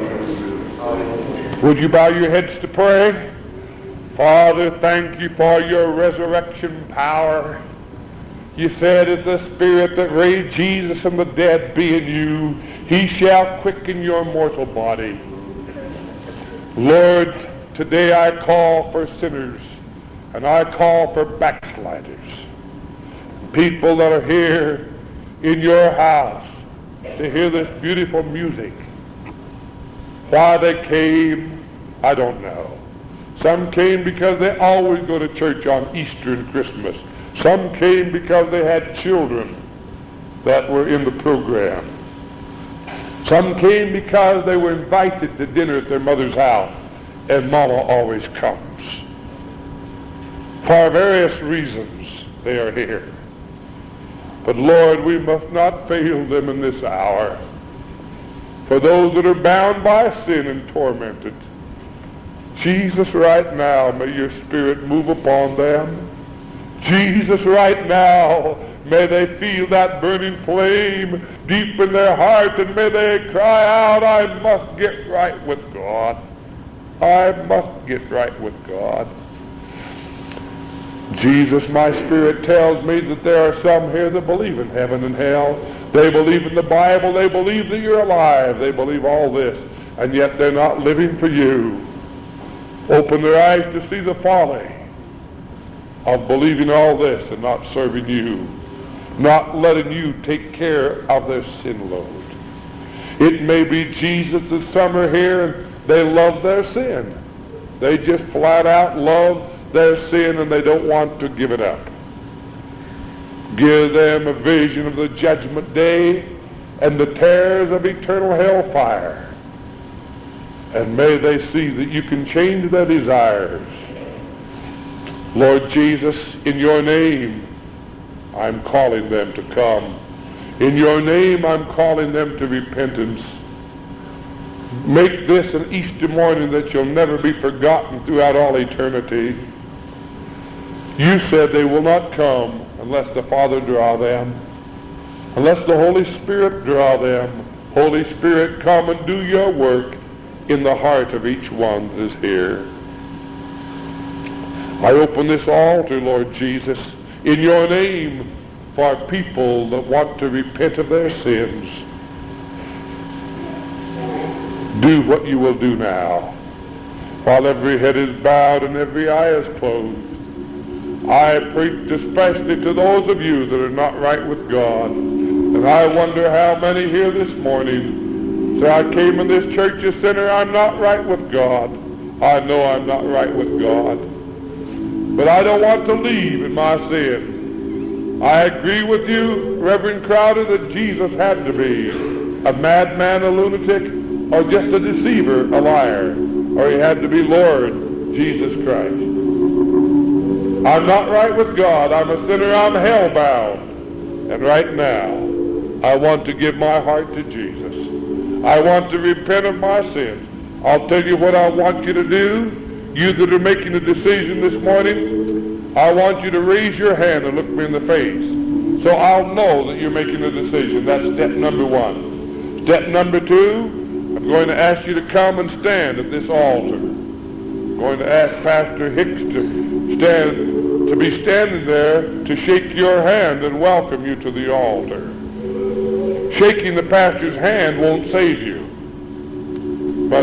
Would you bow your heads to pray? Father, thank you for your resurrection power. You said, if the Spirit that raised Jesus from the dead be in you, he shall quicken your mortal body. Lord, today I call for sinners, and I call for backsliders. People that are here in your house to hear this beautiful music. Why they came, I don't know. Some came because they always go to church on Easter and Christmas. Some came because they had children that were in the program. Some came because they were invited to dinner at their mother's house, and Mama always comes. For various reasons they are here. But Lord, we must not fail them in this hour. For those that are bound by sin and tormented, Jesus, right now, may your Spirit move upon them. Jesus, right now, may they feel that burning flame deep in their heart, and may they cry out, I must get right with God. I must get right with God. Jesus, my Spirit tells me that there are some here that believe in heaven and hell. They believe in the Bible. They believe that you're alive. They believe all this, and yet they're not living for you. Open their eyes to see the folly of believing all this and not serving you, not letting you take care of their sin load. It may be Jesus this summer here, and they love their sin. They just flat out love their sin, and they don't want to give it up. Give them a vision of the judgment day and the terrors of eternal hellfire. And may they see that you can change their desires. Lord Jesus, in your name, I'm calling them to come. In your name, I'm calling them to repentance. Make this an Easter morning that shall never be forgotten throughout all eternity. You said they will not come unless the Father draw them, unless the Holy Spirit draw them. Holy Spirit, come and do your work in the heart of each one that is here. I open this altar, Lord Jesus, in your name for people that want to repent of their sins. Do what you will do now. While every head is bowed and every eye is closed, I preach especially to those of you that are not right with God. And I wonder how many here this morning say, I came in this church a sinner, I'm not right with God. I know I'm not right with God. But I don't want to leave in my sin. I agree with you, Reverend Crowder, that Jesus had to be a madman, a lunatic, or just a deceiver, a liar, or he had to be Lord Jesus Christ. I'm not right with God. I'm a sinner. I'm hell-bound. And right now, I want to give my heart to Jesus. I want to repent of my sins. I'll tell you what I want you to do. You that are making a decision this morning, I want you to raise your hand and look me in the face, so I'll know that you're making a decision. That's step number one. Step number two, I'm going to ask you to come and stand at this altar. I'm going to ask Pastor Hicks to be standing there to shake your hand and welcome you to the altar. Shaking the pastor's hand won't save you, but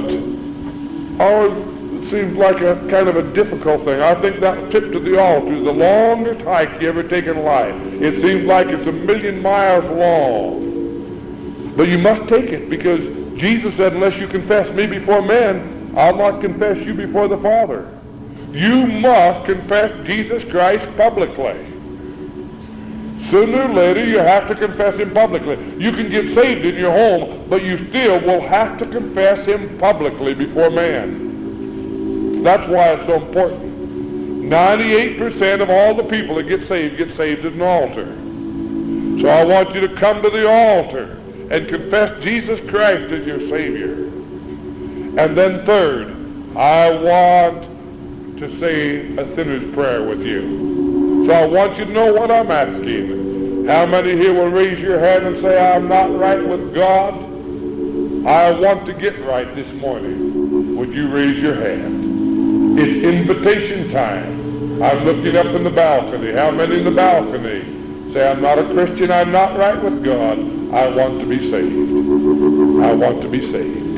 it seems like a kind of a difficult thing. I think that trip to the altar is the longest hike you ever taken in life. It seems like it's 1,000,000 miles long. But you must take it, because Jesus said, unless you confess me before men, I'll not confess you before the Father. You must confess Jesus Christ publicly. Sooner or later, you have to confess him publicly. You can get saved in your home, but you still will have to confess him publicly before man. That's why it's so important. 98% of all the people that get saved at an altar. So I want you to come to the altar and confess Jesus Christ as your Savior. And then third, I want to say a sinner's prayer with you. So I want you to know what I'm asking. How many here will raise your hand and say, I'm not right with God? I want to get right this morning. Would you raise your hand? It's invitation time. I'm looking up in the balcony. How many in the balcony say, I'm not a Christian, I'm not right with God, I want to be saved. I want to be saved.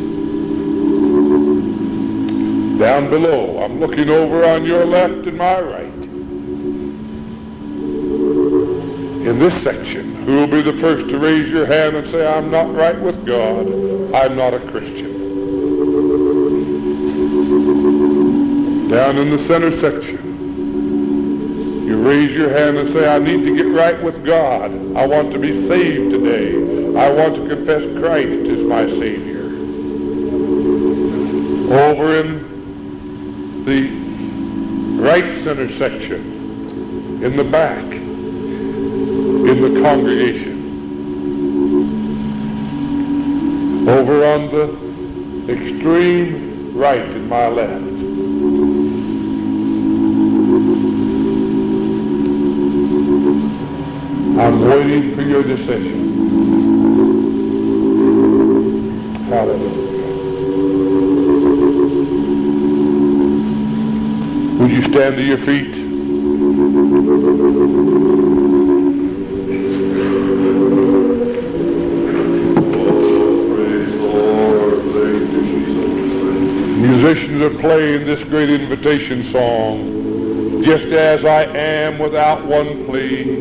Down below, I'm looking over on your left and my right. In this section, who will be the first to raise your hand and say, I'm not right with God, I'm not a Christian? Down in the center section, you raise your hand and say, I need to get right with God. I want to be saved today. I want to confess Christ as my Savior. Over in the right center section, in the back, in the congregation. Over on the extreme right in my left. I'm waiting for your decision. Hallelujah. Would you stand to your feet? Musicians are playing this great invitation song. Just as I am without one plea.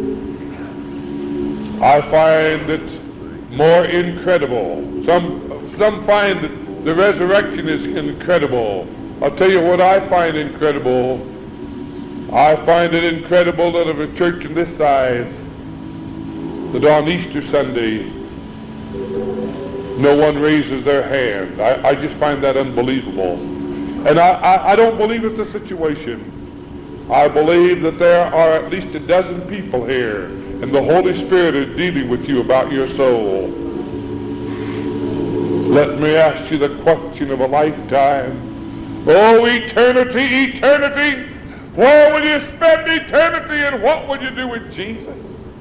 I find it more incredible. Some find that the resurrection is incredible. I'll tell you what I find incredible. I find it incredible that of a church in this size, that on Easter Sunday, no one raises their hand. I just find that unbelievable. And I don't believe it's a situation. I believe that there are at least a dozen people here, and the Holy Spirit is dealing with you about your soul. Let me ask you the question of a lifetime. Oh, eternity, eternity! Where will you spend eternity, and what will you do with Jesus?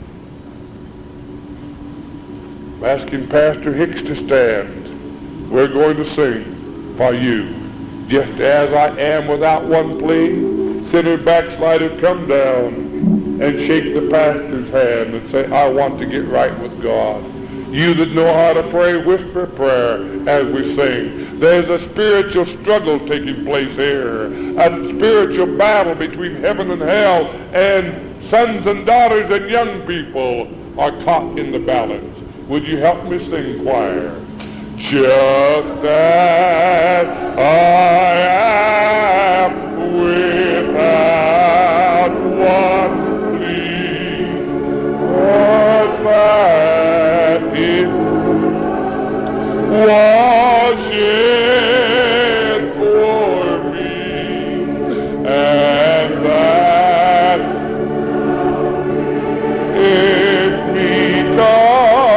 I'm asking Pastor Hicks to stand. We're going to sing for you. Just as I am without one plea, sinner backslider, come down and shake the pastor's hand and say, I want to get right with God. You that know how to pray, whisper a prayer as we sing. There's a spiritual struggle taking place here, a spiritual battle between heaven and hell, and sons and daughters and young people are caught in the balance. Would you help me sing, choir? Just as I am without one plea, but that it was shed for me, and that it's because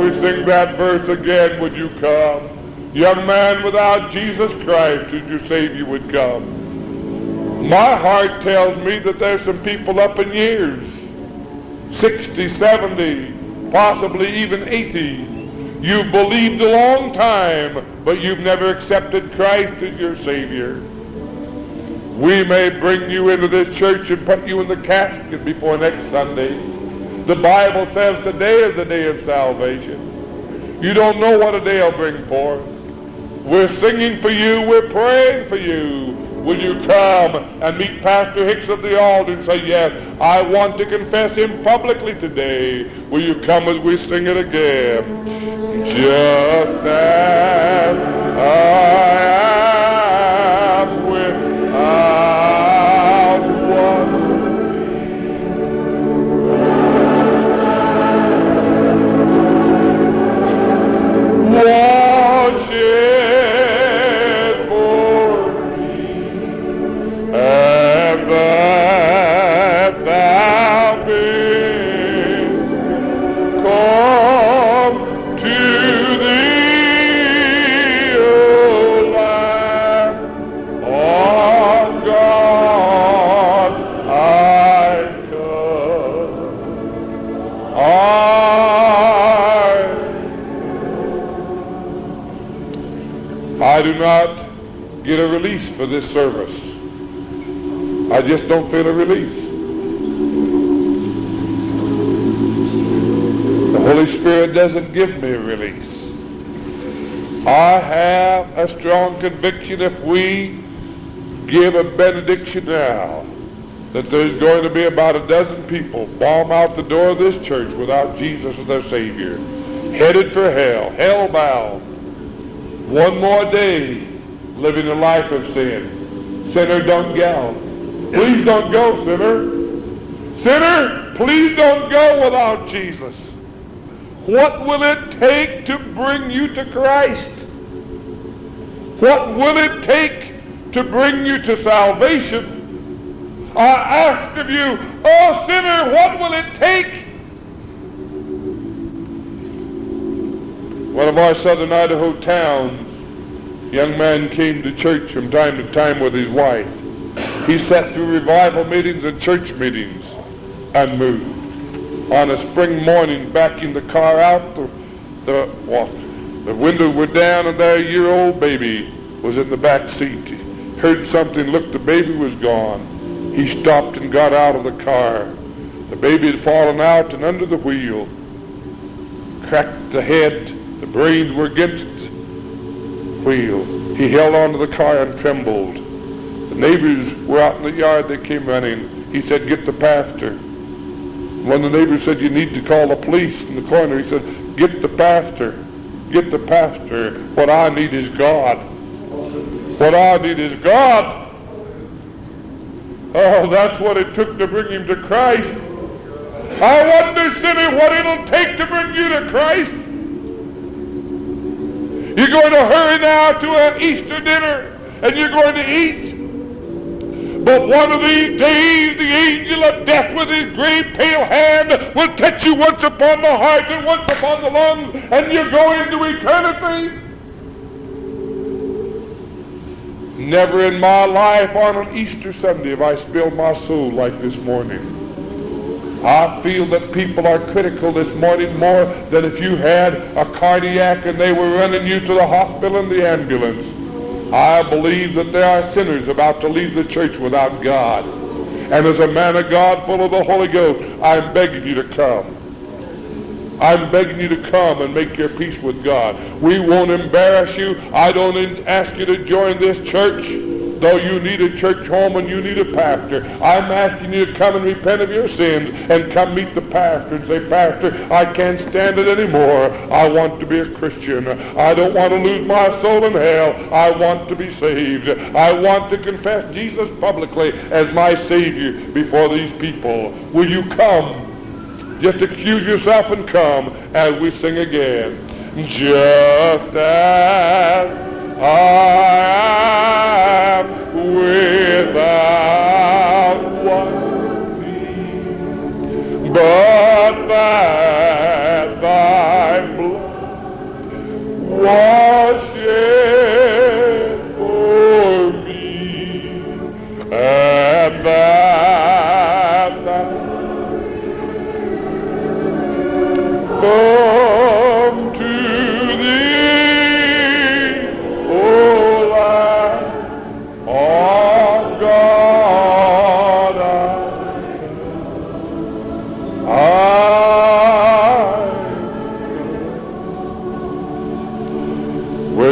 we sing that verse again, would you come? Young man, without Jesus Christ as your Savior would come. My heart tells me that there's some people up in years, 60, 70, possibly even 80. You've believed a long time, but you've never accepted Christ as your Savior. We may bring you into this church and put you in the casket before next Sunday. The Bible says today is the day of salvation. You don't know what a day will bring forth. We're singing for you. We're praying for you. Will you come and meet Pastor Hicks at the altar and say, yes, I want to confess him publicly today. Will you come as we sing it again? Just as I am without one. Wash it for me, and that thou bidst come to thee, O Lamb of God, I come. I do not get a release for this service. I just don't feel a release. The Holy Spirit doesn't give me a release. I have a strong conviction if we give a benediction now that there's going to be about a dozen people bomb out the door of this church without Jesus as their Savior, headed for hell, hell-bound. One more day living a life of sin. Sinner, don't go. Please don't go, sinner. Sinner, please don't go without Jesus. What will it take to bring you to Christ? What will it take to bring you to salvation? I ask of you, oh sinner, what will it take? One of our southern Idaho towns, a young man came to church from time to time with his wife. He sat through revival meetings and church meetings unmoved. On a spring morning, backing the car out, the windows were down, and their year-old baby was in the back seat. He heard something, looked, the baby was gone. He stopped and got out of the car. The baby had fallen out and under the wheel, cracked the head. The brains were against the wheel. He held onto the car and trembled. The neighbors were out in the yard. They came running. He said, get the pastor. One of the neighbors said, you need to call the police in the corner. He said, get the pastor. Get the pastor. What I need is God. What I need is God. Oh, that's what it took to bring him to Christ. I wonder, sinner, what it'll take to bring you to Christ. You're going to hurry now to an Easter dinner, and you're going to eat. But one of these days, the angel of death with his great pale hand will touch you once upon the heart and once upon the lungs, and you go into eternity. Never in my life on an Easter Sunday have I spilled my soul like this morning. I feel that people are critical this morning more than if you had a cardiac and they were running you to the hospital in the ambulance. I believe that there are sinners about to leave the church without God. And as a man of God full of the Holy Ghost, I'm begging you to come. I'm begging you to come and make your peace with God. We won't embarrass you. I don't ask you to join this church, though you need a church home and you need a pastor. I'm asking you to come and repent of your sins and come meet the pastor and say, Pastor, I can't stand it anymore. I want to be a Christian. I don't want to lose my soul in hell. I want to be saved. I want to confess Jesus publicly as my Savior before these people. Will you come? Just excuse yourself and come as we sing again. Just as I am without one plea, but that thy blood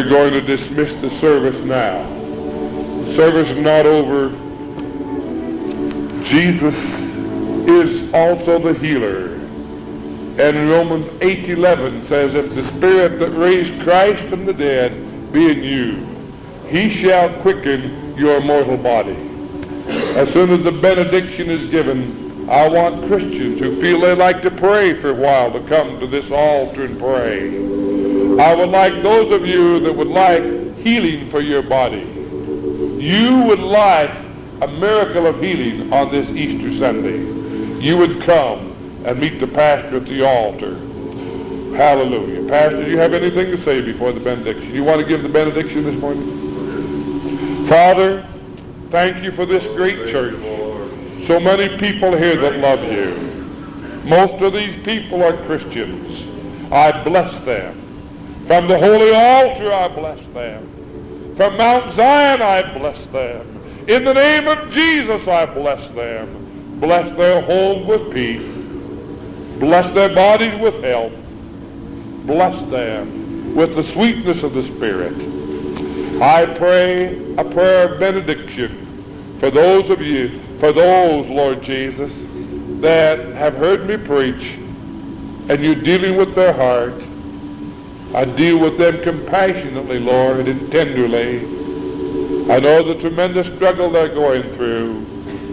We're going to dismiss the service now. The service is not over. Jesus is also the healer. And Romans 8:11 says, if the Spirit that raised Christ from the dead be in you, he shall quicken your mortal body. As soon as the benediction is given, I want Christians who feel they like to pray for a while to come to this altar and pray. I would like those of you that would like healing for your body. You would like a miracle of healing on this Easter Sunday. You would come and meet the pastor at the altar. Hallelujah. Pastor, do you have anything to say before the benediction? You want to give the benediction this morning? Father, thank you for this great church. So many people here that love you. Most of these people are Christians. I bless them. From the holy altar, I bless them. From Mount Zion, I bless them. In the name of Jesus, I bless them. Bless their home with peace. Bless their bodies with health. Bless them with the sweetness of the Spirit. I pray a prayer of benediction for those of you, for those, Lord Jesus, that have heard me preach, and you're dealing with their heart. I deal with them compassionately, Lord, and tenderly. I know the tremendous struggle they're going through.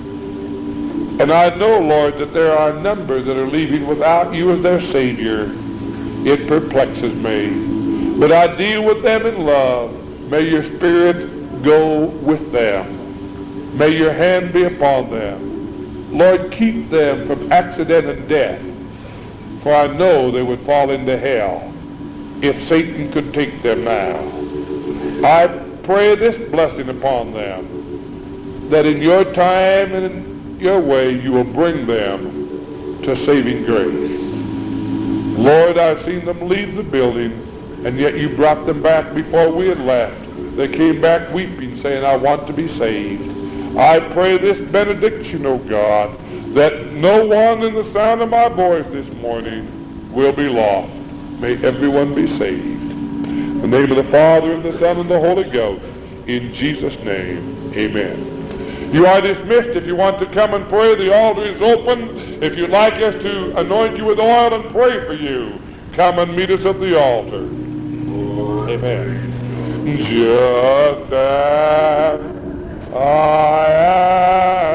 And I know, Lord, that there are a number that are leaving without you as their Savior. It perplexes me. But I deal with them in love. May your Spirit go with them. May your hand be upon them. Lord, keep them from accident and death. For I know they would fall into hell if Satan could take them now. I pray this blessing upon them, that in your time and in your way you will bring them to saving grace. Lord, I've seen them leave the building, and yet you brought them back before we had left. They came back weeping, saying, I want to be saved. I pray this benediction, O God, that no one in the sound of my voice this morning will be lost. May everyone be saved. In the name of the Father, and the Son, and the Holy Ghost. In Jesus' name, amen. You are dismissed. If you want to come and pray, the altar is open. If you'd like us to anoint you with oil and pray for you, come and meet us at the altar. Amen. Just as I am.